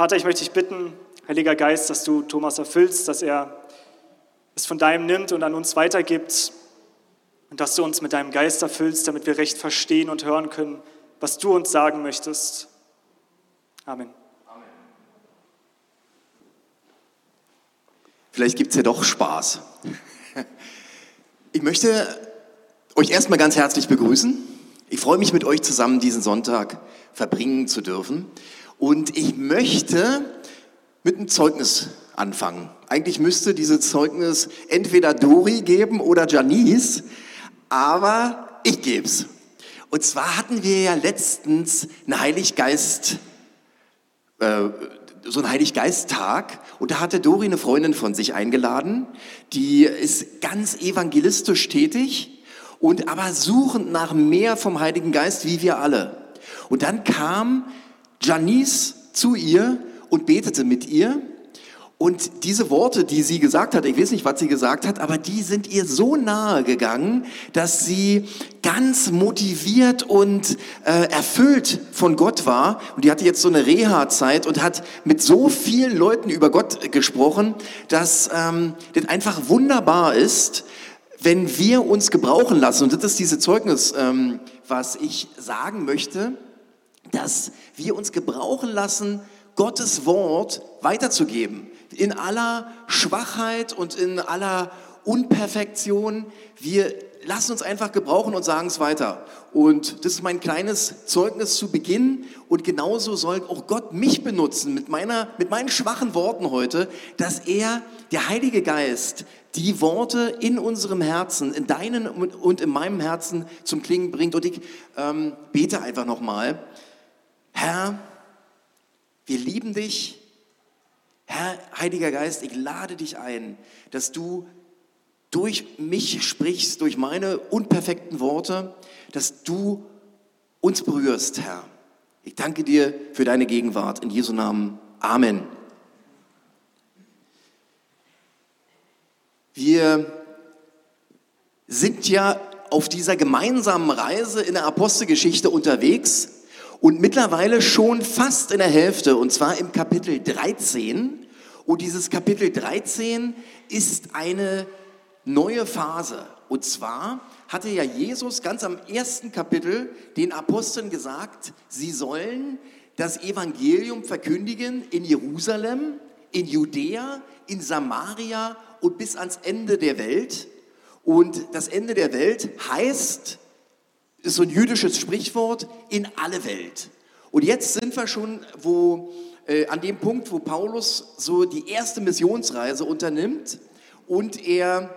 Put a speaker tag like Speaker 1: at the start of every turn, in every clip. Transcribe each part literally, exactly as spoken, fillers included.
Speaker 1: Vater, ich möchte dich bitten, Heiliger Geist, dass du Thomas erfüllst, dass er es von deinem nimmt und an uns weitergibt und dass du uns mit deinem Geist erfüllst, damit wir recht verstehen und hören können, was du uns sagen möchtest. Amen.
Speaker 2: Vielleicht gibt es ja doch Spaß. Ich möchte euch erstmal ganz herzlich begrüßen. Ich freue mich, mit euch zusammen diesen Sonntag verbringen zu dürfen. Und ich möchte mit einem Zeugnis anfangen. Eigentlich müsste dieses Zeugnis entweder Dori geben oder Janice, aber ich gebe es. Und zwar hatten wir ja letztens einen Heiliggeist, äh, so einen Heiliggeist-Tag, und da hatte Dori eine Freundin von sich eingeladen, die ist ganz evangelistisch tätig und aber suchend nach mehr vom Heiligen Geist, wie wir alle. Und dann kam Janice zu ihr und betete mit ihr. Und diese Worte, die sie gesagt hat, ich weiß nicht, was sie gesagt hat, aber die sind ihr so nahe gegangen, dass sie ganz motiviert und äh, erfüllt von Gott war. Und die hatte jetzt so eine Reha-Zeit und hat mit so vielen Leuten über Gott gesprochen, dass ähm, das einfach wunderbar ist, wenn wir uns gebrauchen lassen. Und das ist dieses Zeugnis, ähm, was ich sagen möchte, dass wir uns gebrauchen lassen, Gottes Wort weiterzugeben. In aller Schwachheit und in aller Unperfektion. Wir lassen uns einfach gebrauchen und sagen es weiter. Und das ist mein kleines Zeugnis zu Beginn. Und genauso soll auch Gott mich benutzen mit meiner, mit meinen schwachen Worten heute, dass er, der Heilige Geist, die Worte in unserem Herzen, in deinen und in meinem Herzen zum Klingen bringt. Und ich ähm, bete einfach nochmal. Herr, wir lieben dich. Herr, Heiliger Geist, ich lade dich ein, dass du durch mich sprichst, durch meine unperfekten Worte, dass du uns berührst, Herr. Ich danke dir für deine Gegenwart. In Jesu Namen. Amen. Wir sind ja auf dieser gemeinsamen Reise in der Apostelgeschichte unterwegs und mittlerweile schon fast in der Hälfte, und zwar im Kapitel dreizehn. Und dieses Kapitel dreizehn ist eine neue Phase. Und zwar hatte ja Jesus ganz am ersten Kapitel den Aposteln gesagt, sie sollen das Evangelium verkündigen in Jerusalem, in Judäa, in Samaria und bis ans Ende der Welt. Und das Ende der Welt heißt, ist so ein jüdisches Sprichwort, in alle Welt. Und jetzt sind wir schon wo, äh, an dem Punkt, wo Paulus so die erste Missionsreise unternimmt und er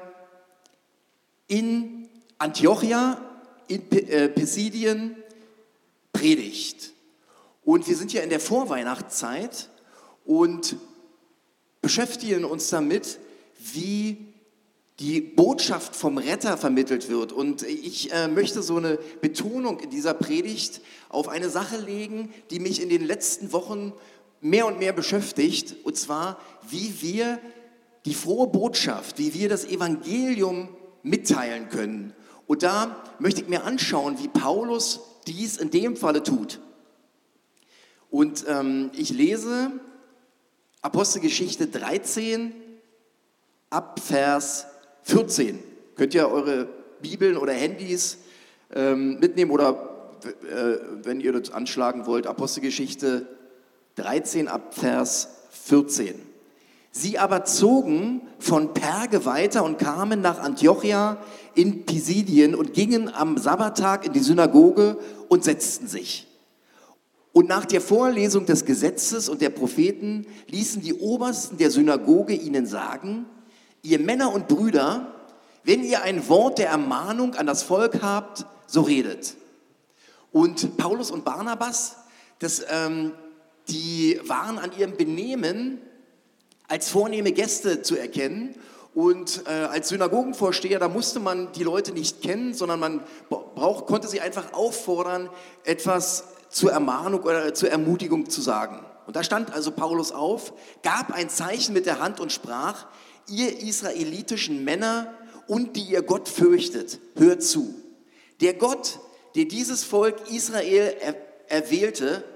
Speaker 2: in Antiochia, in P- äh, Pisidien predigt. Und wir sind ja in der Vorweihnachtszeit und beschäftigen uns damit, wie die Botschaft vom Retter vermittelt wird. Und ich äh, möchte so eine Betonung in dieser Predigt auf eine Sache legen, die mich in den letzten Wochen mehr und mehr beschäftigt. Und zwar, wie wir die frohe Botschaft, wie wir das Evangelium mitteilen können. Und da möchte ich mir anschauen, wie Paulus dies in dem Falle tut. Und ähm, ich lese Apostelgeschichte dreizehn ab Vers vierzehn. Könnt ihr eure Bibeln oder Handys ähm, mitnehmen oder äh, wenn ihr das anschlagen wollt, Apostelgeschichte dreizehn ab Vers vierzehn. Sie aber zogen von Perge weiter und kamen nach Antiochia in Pisidien und gingen am Sabbattag in die Synagoge und setzten sich. Und nach der Vorlesung des Gesetzes und der Propheten ließen die Obersten der Synagoge ihnen sagen, ihr Männer und Brüder, wenn ihr ein Wort der Ermahnung an das Volk habt, so redet. Und Paulus und Barnabas, das, ähm, die waren an ihrem Benehmen als vornehme Gäste zu erkennen. Und äh, als Synagogenvorsteher, da musste man die Leute nicht kennen, sondern man brauch, konnte sie einfach auffordern, etwas zur Ermahnung oder zur Ermutigung zu sagen. Und da stand also Paulus auf, gab ein Zeichen mit der Hand und sprach, ihr israelitischen Männer und die ihr Gott fürchtet, hört zu. Der Gott, der dieses Volk Israel er, erwählte,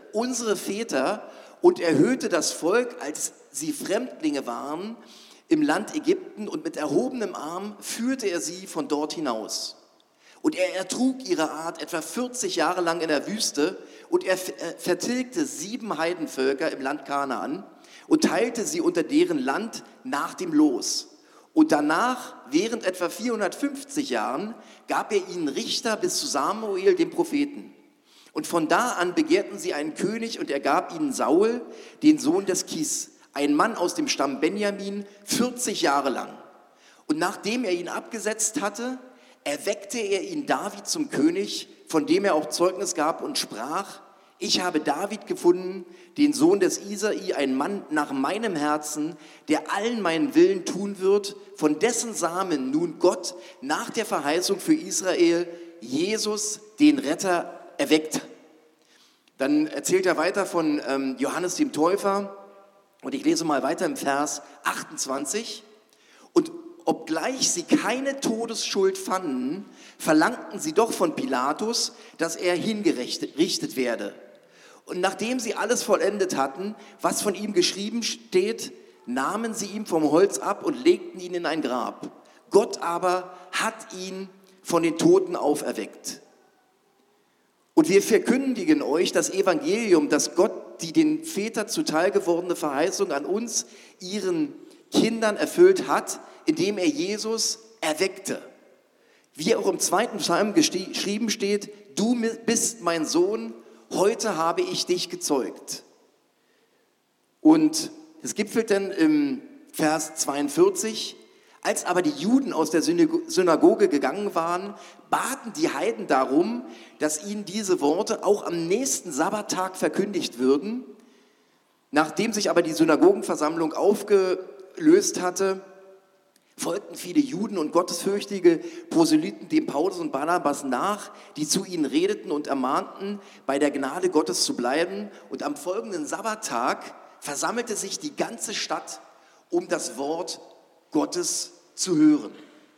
Speaker 2: unsere Väter und erhöhte das Volk, als sie Fremdlinge waren, im Land Ägypten, und mit erhobenem Arm führte er sie von dort hinaus. Und er ertrug ihre Art etwa vierzig Jahre lang in der Wüste, und er vertilgte sieben Heidenvölker im Land Kanaan und teilte sie unter deren Land nach dem Los. Und danach, während etwa vierhundertfünfzig Jahren, gab er ihnen Richter bis zu Samuel, dem Propheten. Und von da an begehrten sie einen König, und er gab ihnen Saul, den Sohn des Kis, ein Mann aus dem Stamm Benjamin, vierzig Jahre lang. Und nachdem er ihn abgesetzt hatte, erweckte er ihn David zum König, von dem er auch Zeugnis gab und sprach: Ich habe David gefunden, den Sohn des Isai, einen Mann nach meinem Herzen, der allen meinen Willen tun wird, von dessen Samen nun Gott nach der Verheißung für Israel Jesus, den Retter, erweckt. Dann erzählt er weiter von ähm, Johannes dem Täufer, und ich lese mal weiter im Vers achtundzwanzig. Und obgleich sie keine Todesschuld fanden, verlangten sie doch von Pilatus, dass er hingerichtet werde. Und nachdem sie alles vollendet hatten, was von ihm geschrieben steht, nahmen sie ihn vom Holz ab und legten ihn in ein Grab. Gott aber hat ihn von den Toten auferweckt. Und wir verkündigen euch das Evangelium, dass Gott die den Vätern zuteil gewordene Verheißung an uns, ihren Kindern, erfüllt hat, indem er Jesus erweckte. Wie auch im zweiten Psalm geschrieben steht: Du bist mein Sohn, heute habe ich dich gezeugt. Und es gipfelt dann im Vers zweiundvierzig: Als aber die Juden aus der Synagoge gegangen waren, baten die Heiden darum, dass ihnen diese Worte auch am nächsten Sabbattag verkündigt würden. Nachdem sich aber die Synagogenversammlung aufgelöst hatte, folgten viele Juden und gottesfürchtige Proselyten dem Paulus und Barnabas nach, die zu ihnen redeten und ermahnten, bei der Gnade Gottes zu bleiben. Und am folgenden Sabbattag versammelte sich die ganze Stadt, um das Wort Gottes zu hören.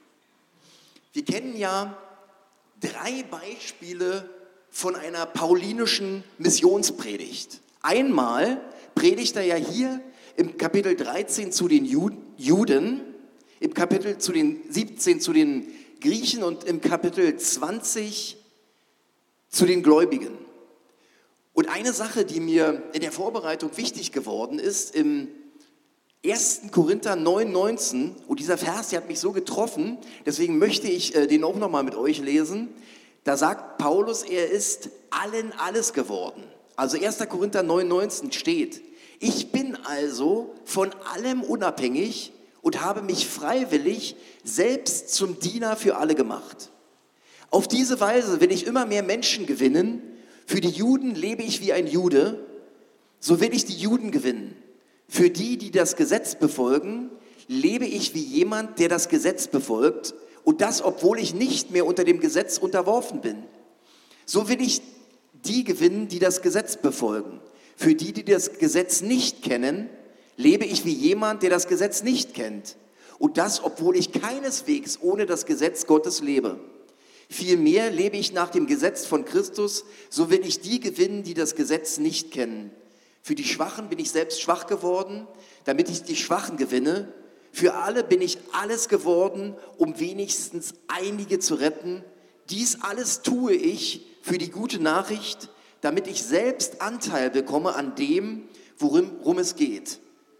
Speaker 2: Wir kennen ja drei Beispiele von einer paulinischen Missionspredigt. Einmal predigt er ja hier im Kapitel dreizehn zu den Juden, im Kapitel zu den siebzehn zu den Griechen und im Kapitel zwanzig zu den Gläubigen. Und eine Sache, die mir in der Vorbereitung wichtig geworden ist, im ersten Korinther neun neunzehn, und dieser Vers, der hat mich so getroffen, deswegen möchte ich äh, den auch nochmal mit euch lesen. Da sagt Paulus, er ist allen alles geworden. Also erster Korinther neun neunzehn steht: Ich bin also von allem unabhängig und habe mich freiwillig selbst zum Diener für alle gemacht. Auf diese Weise will ich immer mehr Menschen gewinnen. Für die Juden lebe ich wie ein Jude, so will ich die Juden gewinnen. Für die, die das Gesetz befolgen, lebe ich wie jemand, der das Gesetz befolgt, und das, obwohl ich nicht mehr unter dem Gesetz unterworfen bin. So will ich die gewinnen, die das Gesetz befolgen. Für die, die das Gesetz nicht kennen, lebe ich wie jemand, der das Gesetz nicht kennt. Und das, obwohl ich keineswegs ohne das Gesetz Gottes lebe. Vielmehr lebe ich nach dem Gesetz von Christus, so will ich die gewinnen, die das Gesetz nicht kennen. Für die Schwachen bin ich selbst schwach geworden, damit ich die Schwachen gewinne. Für alle bin ich alles geworden, um wenigstens einige zu retten. Dies alles tue ich für die gute Nachricht, damit ich selbst Anteil bekomme an dem, worum es geht.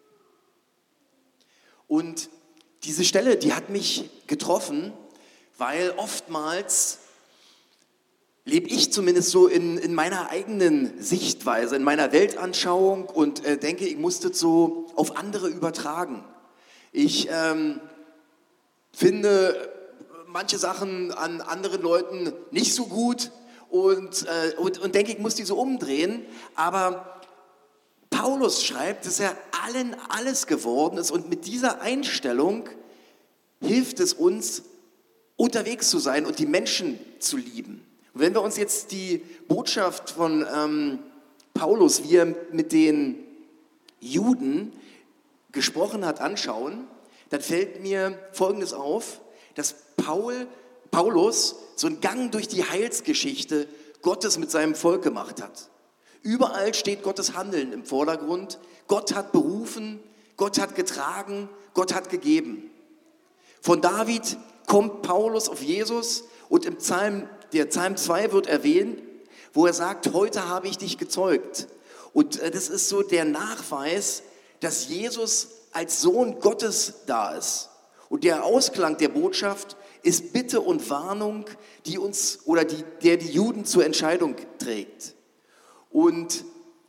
Speaker 2: Und diese Stelle, die hat mich getroffen, weil oftmals lebe ich zumindest so in, in meiner eigenen Sichtweise, in meiner Weltanschauung und äh, denke, ich muss das so auf andere übertragen. Ich ähm, finde manche Sachen an anderen Leuten nicht so gut und, äh, und, und denke, ich muss die so umdrehen, aber Paulus schreibt, dass er allen alles geworden ist, und mit dieser Einstellung hilft es uns, unterwegs zu sein und die Menschen zu lieben. Und wenn wir uns jetzt die Botschaft von ähm, Paulus, wie er mit den Juden gesprochen hat, anschauen, dann fällt mir Folgendes auf, dass Paul, Paulus so einen Gang durch die Heilsgeschichte Gottes mit seinem Volk gemacht hat. Überall steht Gottes Handeln im Vordergrund. Gott hat berufen, Gott hat getragen, Gott hat gegeben. Von David kommt Paulus auf Jesus und im Psalm, der Psalm zwei wird erwähnt, wo er sagt, heute habe ich dich gezeugt. Und das ist so der Nachweis, dass Jesus als Sohn Gottes da ist. Und der Ausklang der Botschaft ist Bitte und Warnung, die uns oder die, der die Juden zur Entscheidung trägt. Und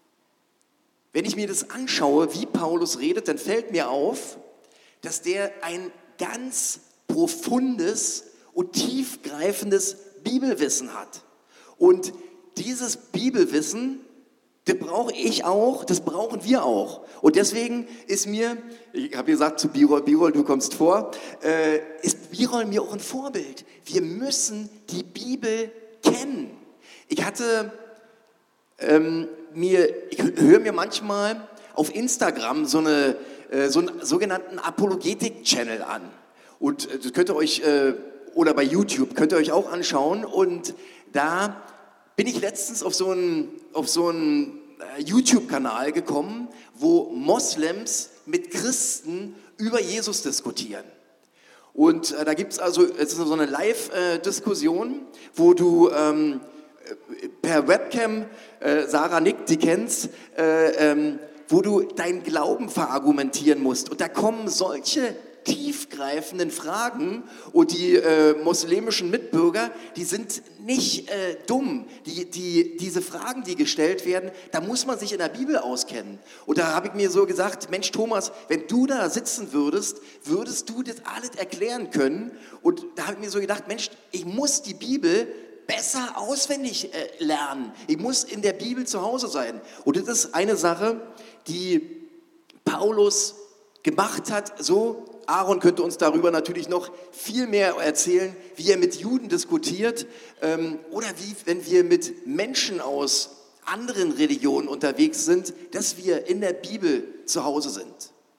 Speaker 2: wenn ich mir das anschaue, wie Paulus redet, dann fällt mir auf, dass der ein ganz profundes und tiefgreifendes Bibelwissen hat. Und dieses Bibelwissen, das brauche ich auch, das brauchen wir auch. Und deswegen ist mir, ich habe gesagt zu Birol, Birol, du kommst vor, äh, ist Birol mir auch ein Vorbild. Wir müssen die Bibel kennen. Ich hatte ähm, mir, ich höre mir manchmal auf Instagram so, eine, äh, so einen sogenannten Apologetik-Channel an. Und äh, das könnt ihr euch, äh, oder bei YouTube, könnt ihr euch auch anschauen. Und da bin ich letztens auf so einen, auf so einen äh, YouTube-Kanal gekommen, wo Moslems mit Christen über Jesus diskutieren. Und äh, da gibt es also es ist so eine Live-Diskussion, wo du ähm, per Webcam, äh, Sarah Nick, die kennst, äh, ähm, wo du deinen Glauben verargumentieren musst. Und da kommen solche tiefgreifenden Fragen und die äh, muslimischen Mitbürger, die sind nicht äh, dumm. Die, die, diese Fragen, die gestellt werden, da muss man sich in der Bibel auskennen. Und da habe ich mir so gesagt, Mensch Thomas, wenn du da sitzen würdest, würdest du das alles erklären können. Und da habe ich mir so gedacht, Mensch, ich muss die Bibel besser auswendig äh, lernen. Ich muss in der Bibel zu Hause sein. Und das ist eine Sache, die Paulus gemacht hat, so. Aaron könnte uns darüber natürlich noch viel mehr erzählen, wie er mit Juden diskutiert ähm, oder wie, wenn wir mit Menschen aus anderen Religionen unterwegs sind, dass wir in der Bibel zu Hause sind.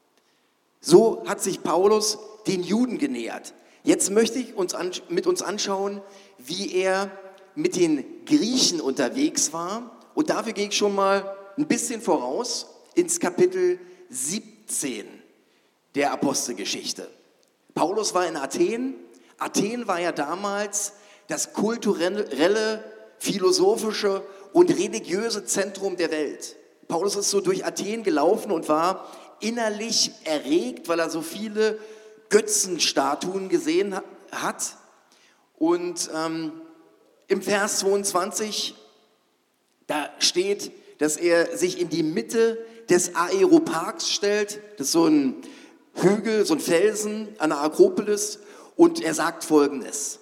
Speaker 2: So hat sich Paulus den Juden genähert. Jetzt möchte ich uns an, mit uns anschauen, wie er mit den Griechen unterwegs war. Und dafür gehe ich schon mal ein bisschen voraus ins Kapitel siebzehn. Der Apostelgeschichte. Paulus war in Athen. Athen war ja damals das kulturelle, philosophische und religiöse Zentrum der Welt. Paulus ist so durch Athen gelaufen und war innerlich erregt, weil er so viele Götzenstatuen gesehen hat. Und ähm, im Vers zweiundzwanzig, da steht, dass er sich in die Mitte des Areopags stellt. Das ist so ein Hügel, so ein Felsen an der Akropolis, und er sagt Folgendes: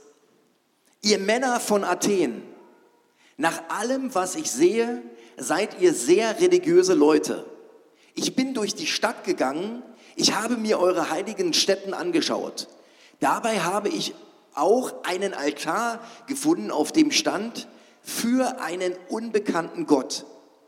Speaker 2: Ihr Männer von Athen, nach allem, was ich sehe, seid ihr sehr religiöse Leute. Ich bin durch die Stadt gegangen, ich habe mir eure heiligen Stätten angeschaut. Dabei habe ich auch einen Altar gefunden, auf dem stand: für einen unbekannten Gott.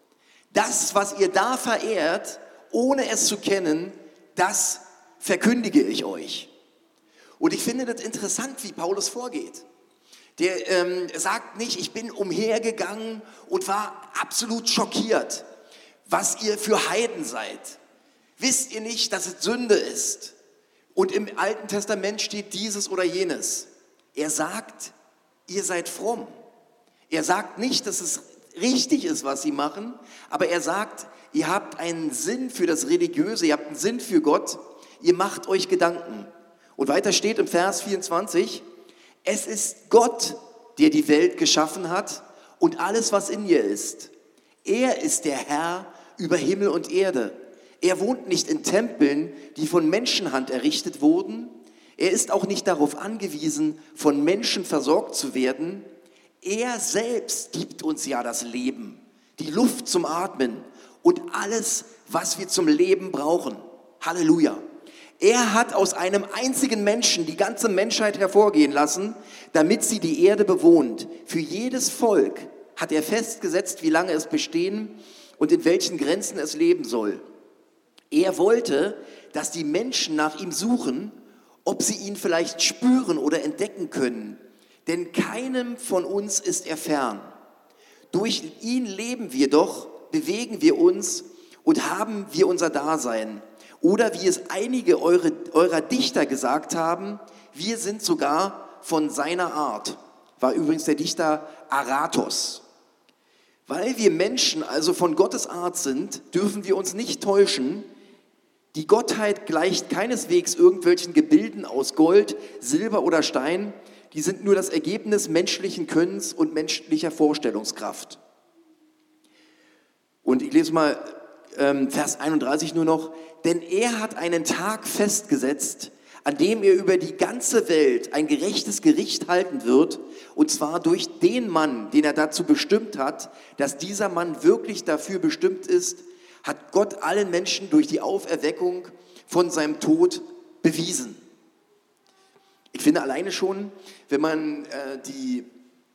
Speaker 2: Das, was ihr da verehrt, ohne es zu kennen, das verkündige ich euch. Und ich finde das interessant, wie Paulus vorgeht. Der ähm, sagt nicht, ich bin umhergegangen und war absolut schockiert, was ihr für Heiden seid. Wisst ihr nicht, dass es Sünde ist? Und im Alten Testament steht dieses oder jenes. Er sagt, ihr seid fromm. Er sagt nicht, dass es richtig ist, was sie machen, aber er sagt, ihr habt einen Sinn für das Religiöse, ihr habt einen Sinn für Gott. Ihr macht euch Gedanken. Und weiter steht im Vers vierundzwanzig, es ist Gott, der die Welt geschaffen hat und alles, was in ihr ist. Er ist der Herr über Himmel und Erde. Er wohnt nicht in Tempeln, die von Menschenhand errichtet wurden. Er ist auch nicht darauf angewiesen, von Menschen versorgt zu werden. Er selbst gibt uns ja das Leben, die Luft zum Atmen und alles, was wir zum Leben brauchen. Halleluja. Er hat aus einem einzigen Menschen die ganze Menschheit hervorgehen lassen, damit sie die Erde bewohnt. Für jedes Volk hat er festgesetzt, wie lange es bestehen und in welchen Grenzen es leben soll. Er wollte, dass die Menschen nach ihm suchen, ob sie ihn vielleicht spüren oder entdecken können. Denn keinem von uns ist er fern. Durch ihn leben wir doch bewegen wir uns und haben wir unser Dasein. Oder wie es einige eure, eurer Dichter gesagt haben, wir sind sogar von seiner Art. War übrigens der Dichter Aratos. Weil wir Menschen also von Gottes Art sind, dürfen wir uns nicht täuschen. Die Gottheit gleicht keineswegs irgendwelchen Gebilden aus Gold, Silber oder Stein. Die sind nur das Ergebnis menschlichen Könnens und menschlicher Vorstellungskraft. Und ich lese mal ähm, Vers einunddreißig nur noch. Denn er hat einen Tag festgesetzt, an dem er über die ganze Welt ein gerechtes Gericht halten wird, und zwar durch den Mann, den er dazu bestimmt hat. Dass dieser Mann wirklich dafür bestimmt ist, hat Gott allen Menschen durch die Auferweckung von seinem Tod bewiesen. Ich finde alleine schon, wenn man äh, die,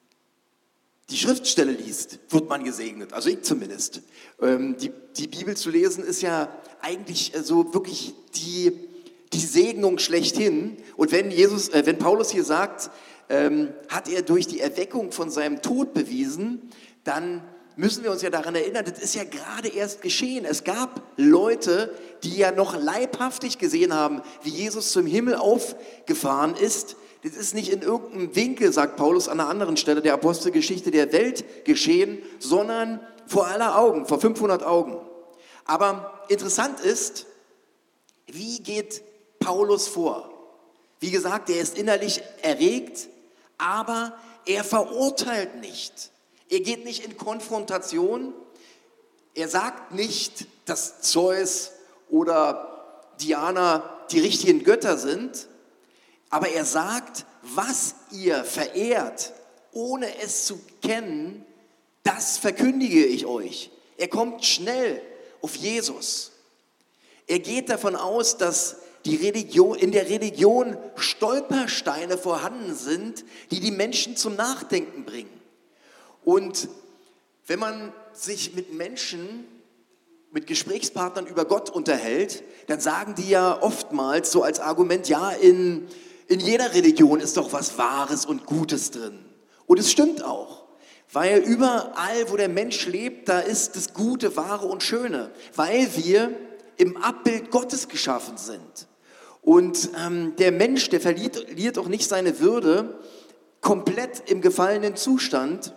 Speaker 2: die Schriftstelle liest, wird man gesegnet, also ich zumindest. Ähm, die, die Bibel zu lesen ist ja eigentlich äh, so wirklich die, die Segnung schlechthin. Und wenn, Jesus, äh, wenn Paulus hier sagt, ähm, hat er durch die Erweckung von seinem Tod bewiesen, dann müssen wir uns ja daran erinnern, das ist ja gerade erst geschehen. Es gab Leute, die ja noch leibhaftig gesehen haben, wie Jesus zum Himmel aufgefahren ist. Das ist nicht in irgendeinem Winkel, sagt Paulus an einer anderen Stelle der Apostelgeschichte der Welt geschehen, sondern vor aller Augen, vor fünfhundert Augen. Aber interessant ist, wie geht Paulus vor? Wie gesagt, er ist innerlich erregt, aber er verurteilt nicht. Er geht nicht in Konfrontation. Er sagt nicht, dass Zeus oder Diana die richtigen Götter sind, aber er sagt, was ihr verehrt, ohne es zu kennen, das verkündige ich euch. Er kommt schnell auf Jesus. Er geht davon aus, dass die Religion, in der Religion Stolpersteine vorhanden sind, die die Menschen zum Nachdenken bringen. Und wenn man sich mit Menschen, mit Gesprächspartnern über Gott unterhält, dann sagen die ja oftmals so als Argument, ja, in, in jeder Religion ist doch was Wahres und Gutes drin. Und es stimmt auch, weil überall, wo der Mensch lebt, da ist das Gute, Wahre und Schöne, weil wir im Abbild Gottes geschaffen sind. Und ähm, der Mensch, der verliert, verliert auch nicht seine Würde komplett im gefallenen Zustand,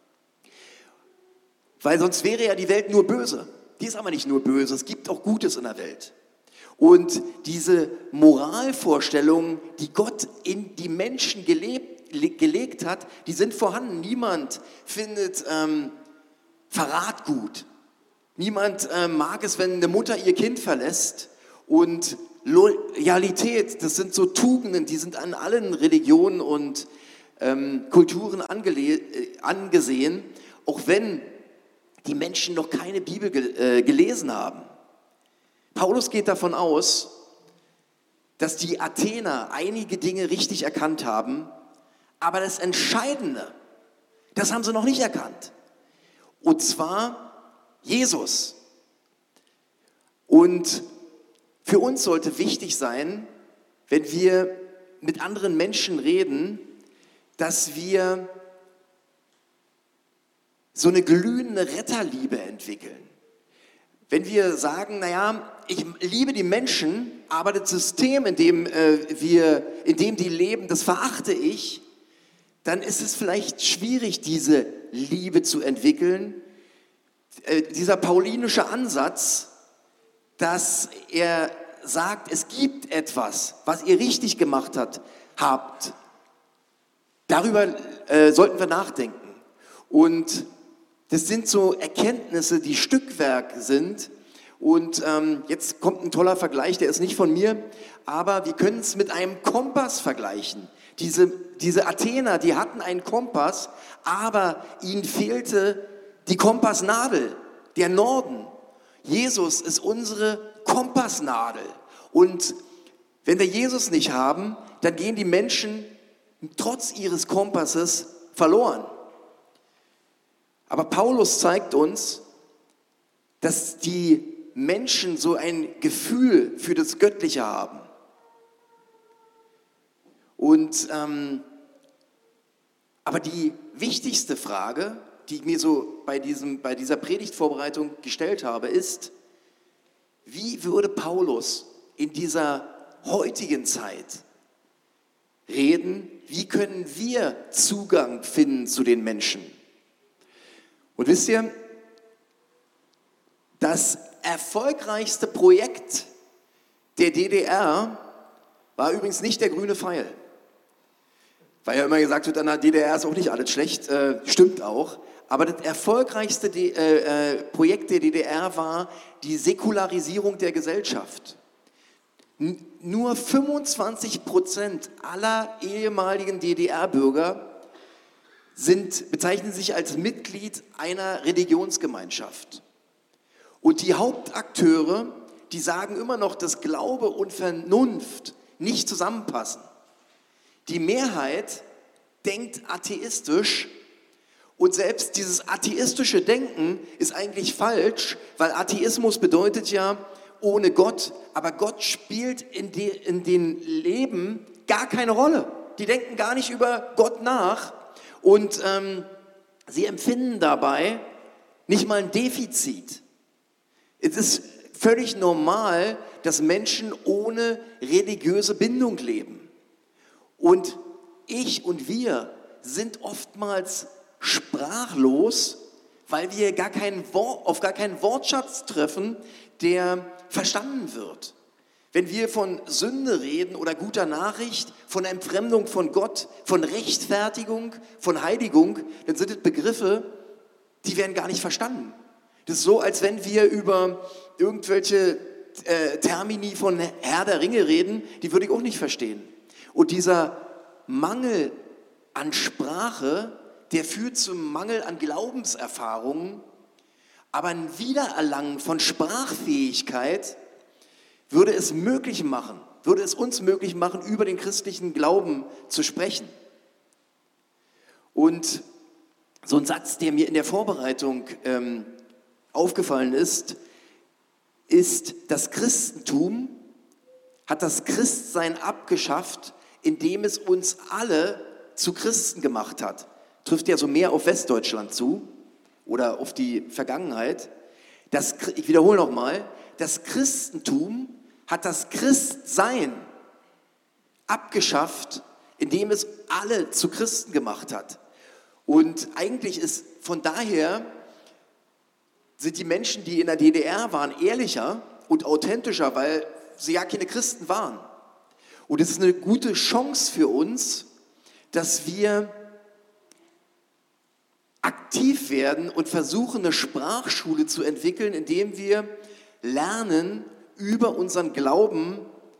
Speaker 2: weil sonst wäre ja die Welt nur böse. Die ist aber nicht nur böse, es gibt auch Gutes in der Welt. Und diese Moralvorstellungen, die Gott in die Menschen gelebt, gelegt hat, die sind vorhanden. Niemand findet ähm, Verrat gut. Niemand äh, mag es, wenn eine Mutter ihr Kind verlässt. Und Loyalität, das sind so Tugenden, die sind an allen Religionen und ähm, Kulturen angele- äh, angesehen, auch wenn die Menschen noch keine Bibel ge- äh, gelesen haben. Paulus geht davon aus, dass die Athener einige Dinge richtig erkannt haben, aber das Entscheidende, das haben sie noch nicht erkannt. Und zwar Jesus. Und für uns sollte wichtig sein, wenn wir mit anderen Menschen reden, dass wir so eine glühende Retterliebe entwickeln. Wenn wir sagen, naja, ich liebe die Menschen, aber das System, in dem, äh, wir, in dem die leben, das verachte ich, dann ist es vielleicht schwierig, diese Liebe zu entwickeln. Äh, dieser paulinische Ansatz, dass er sagt, es gibt etwas, was ihr richtig gemacht hat, habt, darüber äh, sollten wir nachdenken. Und das sind so Erkenntnisse, die Stückwerk sind. Und ähm, jetzt kommt ein toller Vergleich, der ist nicht von mir, aber wir können es mit einem Kompass vergleichen. Diese, diese Athener, die hatten einen Kompass, aber ihnen fehlte die Kompassnadel, der Norden. Jesus ist unsere Kompassnadel. Und wenn wir Jesus nicht haben, dann gehen die Menschen trotz ihres Kompasses verloren. Aber Paulus zeigt uns, dass die Menschen so ein Gefühl für das Göttliche haben. Und, ähm, aber die wichtigste Frage, die ich mir so bei, diesem, bei dieser Predigtvorbereitung gestellt habe, ist, wie würde Paulus in dieser heutigen Zeit reden? Wie können wir Zugang finden zu den Menschen? Und wisst ihr, das erfolgreichste Projekt der D D R war übrigens nicht der grüne Pfeil. Weil ja immer gesagt wird, an der D D R ist auch nicht alles schlecht, äh, stimmt auch. Aber das erfolgreichste D- äh, äh, Projekt der D D R war die Säkularisierung der Gesellschaft. N- nur fünfundzwanzig Prozent aller ehemaligen D D R-Bürger sind, bezeichnen sich als Mitglied einer Religionsgemeinschaft. Und die Hauptakteure, die sagen immer noch, dass Glaube und Vernunft nicht zusammenpassen. Die Mehrheit denkt atheistisch und selbst dieses atheistische Denken ist eigentlich falsch, weil Atheismus bedeutet ja ohne Gott, aber Gott spielt in, de, in den Leben gar keine Rolle. Die denken gar nicht über Gott nach und ähm, sie empfinden dabei nicht mal ein Defizit. Es ist völlig normal, dass Menschen ohne religiöse Bindung leben. Und ich und wir sind oftmals sprachlos, weil wir gar keinen Wort, auf gar keinen Wortschatz treffen, der verstanden wird. Wenn wir von Sünde reden oder guter Nachricht, von Entfremdung von Gott, von Rechtfertigung, von Heiligung, dann sind das Begriffe, die werden gar nicht verstanden. Das ist so, als wenn wir über irgendwelche äh, Termini von Herr der Ringe reden, die würde ich auch nicht verstehen. Und dieser Mangel an Sprache, der führt zum Mangel an Glaubenserfahrungen, aber ein Wiedererlangen von Sprachfähigkeit würde es möglich machen, würde es uns möglich machen, über den christlichen Glauben zu sprechen. Und so ein Satz, der mir in der Vorbereitung ähm, aufgefallen ist, ist, das Christentum hat das Christsein abgeschafft, indem es uns alle zu Christen gemacht hat. Trifft ja so mehr auf Westdeutschland zu oder auf die Vergangenheit. Das, ich wiederhole nochmal, das Christentum hat das Christsein abgeschafft, indem es alle zu Christen gemacht hat. Und eigentlich ist von daher, sind die Menschen, die in der D D R waren, ehrlicher und authentischer, weil sie ja keine Christen waren. Und es ist eine gute Chance für uns, dass wir aktiv werden und versuchen, eine Sprachschule zu entwickeln, indem wir lernen, über unseren Glauben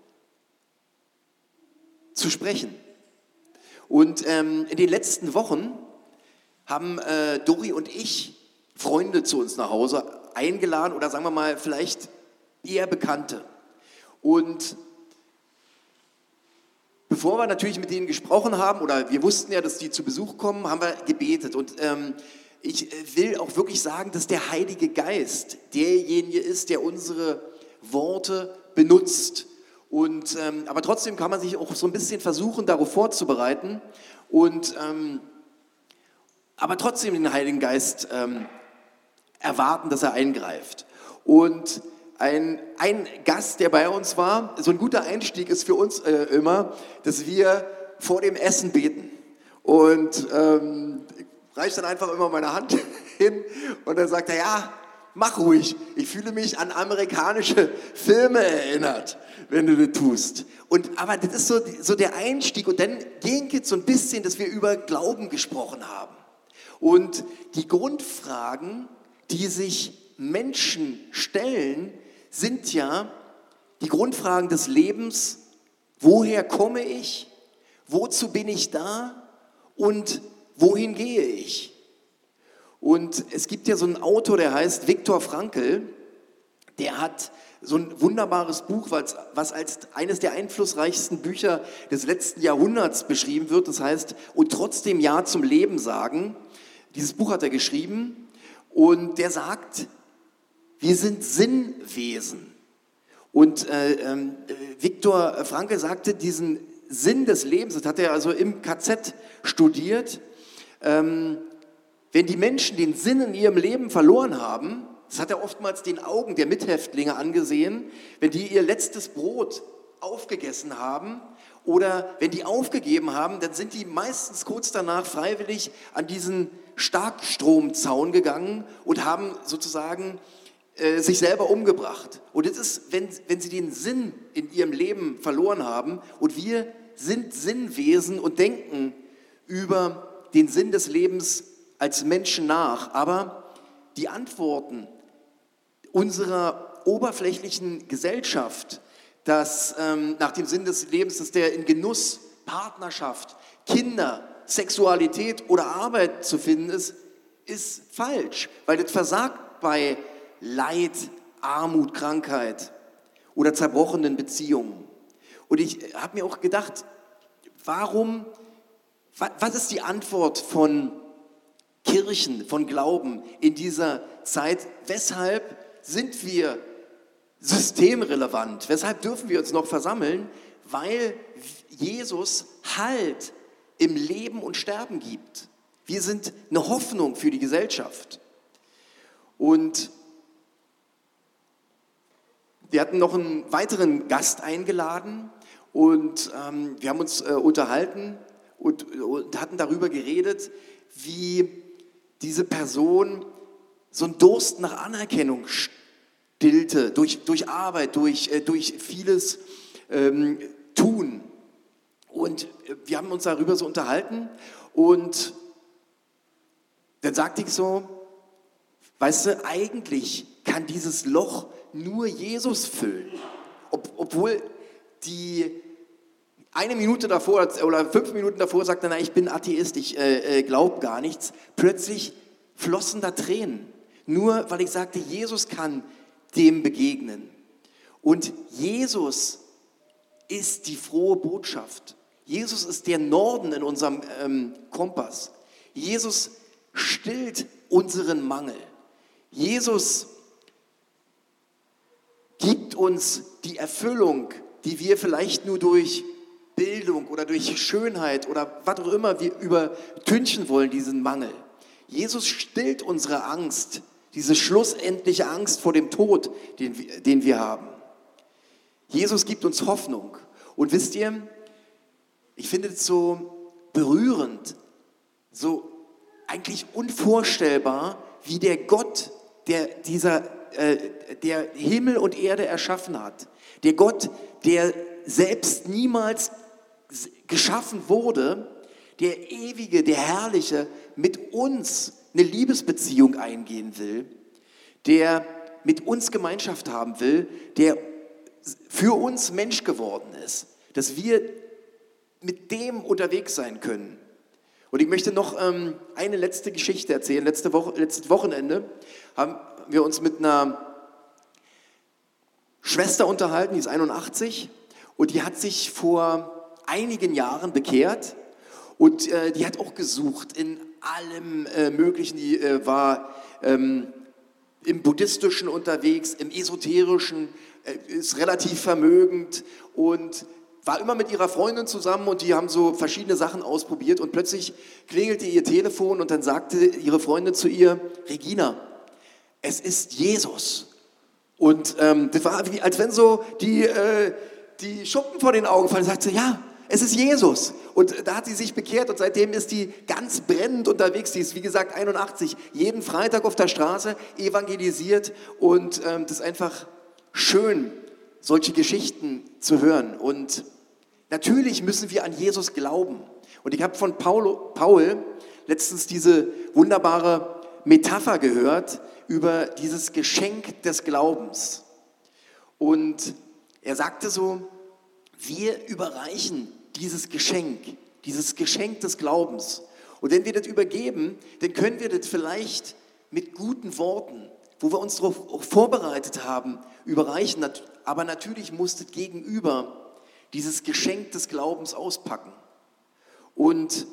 Speaker 2: zu sprechen. Und ähm, in den letzten Wochen haben äh, Dori und ich Freunde zu uns nach Hause eingeladen oder sagen wir mal vielleicht eher Bekannte. Und bevor wir natürlich mit denen gesprochen haben, oder wir wussten ja, dass die zu Besuch kommen, haben wir gebetet. Und ähm, ich will auch wirklich sagen, dass der Heilige Geist derjenige ist, der unsere Worte benutzt. Und, ähm, aber trotzdem kann man sich auch so ein bisschen versuchen, darauf vorzubereiten. Und, ähm, aber trotzdem den Heiligen Geist ähm, erwarten, dass er eingreift. Und Ein, ein Gast, der bei uns war, so ein guter Einstieg ist für uns äh, immer, dass wir vor dem Essen beten. Und ähm, ich reiche dann einfach immer meine Hand hin und dann sagt er, ja, mach ruhig. Ich fühle mich an amerikanische Filme erinnert, wenn du das tust. Und, aber das ist so, so der Einstieg. Und dann ging es so ein bisschen, dass wir über Glauben gesprochen haben. Und die Grundfragen, die sich Menschen stellen, sind ja die Grundfragen des Lebens: Woher komme ich? Wozu bin ich da? Und wohin gehe ich? Und es gibt ja so einen Autor, der heißt Viktor Frankl, der hat so ein wunderbares Buch, was als eines der einflussreichsten Bücher des letzten Jahrhunderts beschrieben wird. Das heißt, und trotzdem Ja zum Leben sagen. Dieses Buch hat er geschrieben und der sagt, wir sind Sinnwesen. Und äh, äh, Viktor Frankl sagte, diesen Sinn des Lebens, das hat er also im K Z studiert, ähm, wenn die Menschen den Sinn in ihrem Leben verloren haben, das hat er oftmals den Augen der Mithäftlinge angesehen, wenn die ihr letztes Brot aufgegessen haben oder wenn die aufgegeben haben, dann sind die meistens kurz danach freiwillig an diesen Starkstromzaun gegangen und haben sozusagen äh, sich selber umgebracht. Und es ist, wenn, wenn sie den Sinn in ihrem Leben verloren haben und wir sind Sinnwesen und denken über den Sinn des Lebens als Menschen nach, aber die Antworten unserer oberflächlichen Gesellschaft, dass ähm, nach dem Sinn des Lebens, dass der in Genuss, Partnerschaft, Kinder, Sexualität oder Arbeit zu finden ist, ist falsch, weil das versagt bei Leid, Armut, Krankheit oder zerbrochenen Beziehungen. Und ich habe mir auch gedacht, warum, was ist die Antwort von Kirchen, von Glauben in dieser Zeit? Weshalb sind wir systemrelevant? Weshalb dürfen wir uns noch versammeln? Weil Jesus Halt im Leben und Sterben gibt. Wir sind eine Hoffnung für die Gesellschaft. Und wir hatten noch einen weiteren Gast eingeladen und ähm, wir haben uns äh, unterhalten und, und hatten darüber geredet, wie diese Person so einen Durst nach Anerkennung stillte, durch, durch Arbeit, durch, äh, durch vieles ähm, Tun. Und wir haben uns darüber so unterhalten und dann sagte ich so, weißt du, eigentlich kann dieses Loch nur Jesus füllen. Ob, obwohl die eine Minute davor oder fünf Minuten davor sagte, na, ich bin Atheist, ich äh, äh, glaube gar nichts. Plötzlich flossen da Tränen. Nur weil ich sagte, Jesus kann dem begegnen. Und Jesus ist die frohe Botschaft. Jesus ist der Norden in unserem ähm, Kompass. Jesus stillt unseren Mangel. Jesus gibt uns die Erfüllung, die wir vielleicht nur durch Bildung oder durch Schönheit oder was auch immer wir übertünchen wollen, diesen Mangel. Jesus stillt unsere Angst, diese schlussendliche Angst vor dem Tod, den wir, den wir haben. Jesus gibt uns Hoffnung. Und wisst ihr, ich finde es so berührend, so eigentlich unvorstellbar, wie der Gott, der dieser, äh, der Himmel und Erde erschaffen hat, der Gott, der selbst niemals geschaffen wurde, der Ewige, der Herrliche, mit uns eine Liebesbeziehung eingehen will, der mit uns Gemeinschaft haben will, der für uns Mensch geworden ist, dass wir mit dem unterwegs sein können. Und ich möchte noch ähm, eine letzte Geschichte erzählen. Letzte Woche, letztes Wochenende haben wir uns mit einer Schwester unterhalten, die ist einundachtzig und die hat sich vor einigen Jahren bekehrt und äh, die hat auch gesucht in allem äh, Möglichen. Die äh, war ähm, im Buddhistischen unterwegs, im Esoterischen, äh, ist relativ vermögend und war immer mit ihrer Freundin zusammen und die haben so verschiedene Sachen ausprobiert und plötzlich klingelte ihr Telefon und dann sagte ihre Freundin zu ihr, Regina, es ist Jesus. Und ähm, das war wie, als wenn so die, äh, die Schuppen vor den Augen fallen. Sagt sie, ja, es ist Jesus. Und da hat sie sich bekehrt und seitdem ist die ganz brennend unterwegs. Die ist, wie gesagt, einundachtzig, jeden Freitag auf der Straße evangelisiert. Und ähm, das ist einfach schön, solche Geschichten zu hören. Und natürlich müssen wir an Jesus glauben. Und ich habe von Paul, Paul letztens diese wunderbare Metapher gehört über dieses Geschenk des Glaubens. Und er sagte so, wir überreichen dieses Geschenk, dieses Geschenk des Glaubens. Und wenn wir das übergeben, dann können wir das vielleicht mit guten Worten, wo wir uns darauf vorbereitet haben, überreichen. Aber natürlich muss das Gegenüber dieses Geschenk des Glaubens auspacken. Und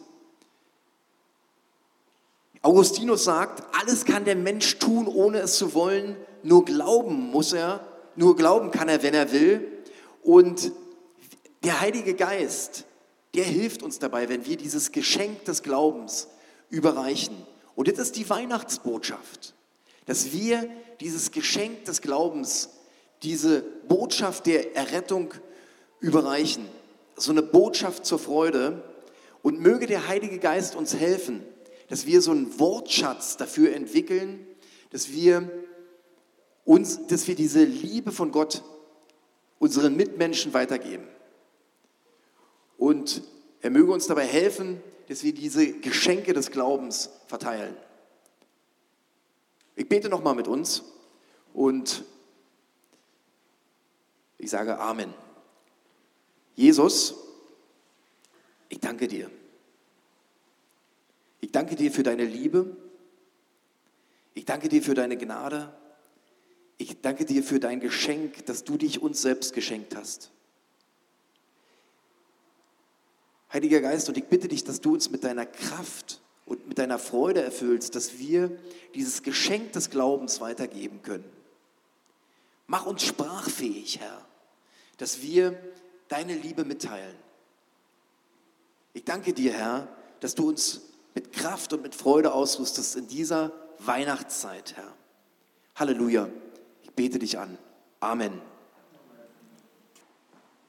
Speaker 2: Augustinus sagt, alles kann der Mensch tun, ohne es zu wollen, nur glauben muss er, nur glauben kann er, wenn er will. Und der Heilige Geist, der hilft uns dabei, wenn wir dieses Geschenk des Glaubens überreichen. Und jetzt ist die Weihnachtsbotschaft, dass wir dieses Geschenk des Glaubens, diese Botschaft der Errettung überreichen. So eine Botschaft zur Freude. Und möge der Heilige Geist uns helfen, dass wir so einen Wortschatz dafür entwickeln, dass wir uns, dass wir diese Liebe von Gott unseren Mitmenschen weitergeben. Und er möge uns dabei helfen, dass wir diese Geschenke des Glaubens verteilen. Ich bete nochmal mit uns und ich sage Amen. Jesus, ich danke dir. Ich danke dir für deine Liebe. Ich danke dir für deine Gnade. Ich danke dir für dein Geschenk, dass du dich uns selbst geschenkt hast. Heiliger Geist, und ich bitte dich, dass du uns mit deiner Kraft und mit deiner Freude erfüllst, dass wir dieses Geschenk des Glaubens weitergeben können. Mach uns sprachfähig, Herr, dass wir deine Liebe mitteilen. Ich danke dir, Herr, dass du uns mit Kraft und mit Freude ausrüstest in dieser Weihnachtszeit, Herr. Halleluja. Ich bete dich an. Amen.